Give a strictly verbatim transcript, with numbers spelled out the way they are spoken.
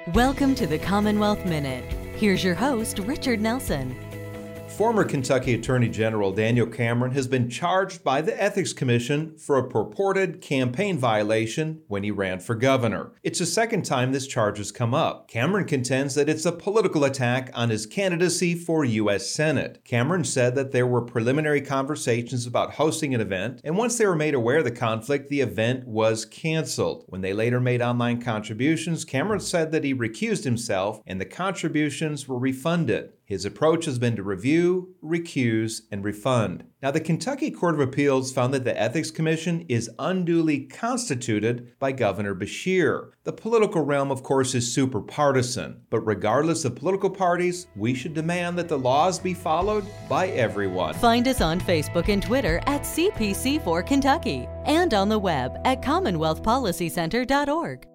Welcome to the Commonwealth Minute. Here's your host, Richard Nelson. Former Kentucky Attorney General Daniel Cameron has been charged by the Ethics Commission for a purported campaign violation when he ran for governor. It's the second time this charge has come up. Cameron contends that it's a political attack on his candidacy for U S Senate. Cameron said that there were preliminary conversations about hosting an event, and once they were made aware of the conflict, the event was canceled. When they later made online contributions, Cameron said that he recused himself and the contributions were refunded. His approach has been to review, recuse, and refund. Now, the Kentucky Court of Appeals found that the Ethics Commission is unduly constituted by Governor Beshear. The political realm, of course, is super partisan, but regardless of political parties, we should demand that the laws be followed by everyone. Find us on Facebook and Twitter at C P C four Kentucky and on the web at commonwealth policy center dot org.